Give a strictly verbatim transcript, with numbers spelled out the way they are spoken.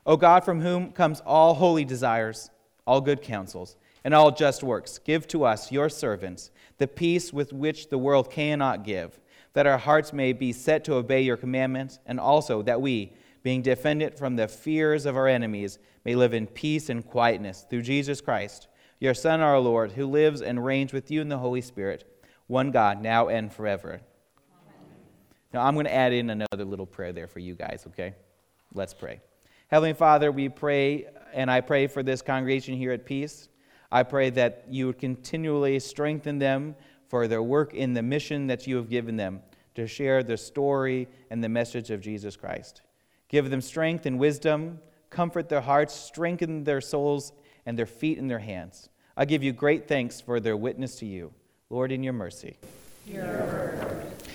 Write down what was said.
O God, from whom comes all holy desires, all good counsels, and all just works, give to us, your servants, the peace with which the world cannot give, that our hearts may be set to obey your commandments, and also that we, being defended from the fears of our enemies, may live in peace and quietness through Jesus Christ, your Son, our Lord, who lives and reigns with you in the Holy Spirit, one God, now and forever. Amen. Now I'm going to add in another little prayer there for you guys, okay? Let's pray. Heavenly Father, we pray, and I pray for this congregation here at Peace. I pray that you would continually strengthen them for their work in the mission that you have given them to share the story and the message of Jesus Christ. Give them strength and wisdom, comfort their hearts, strengthen their souls and their feet and their hands. I give you great thanks for their witness to you. Lord, in your mercy. Your word.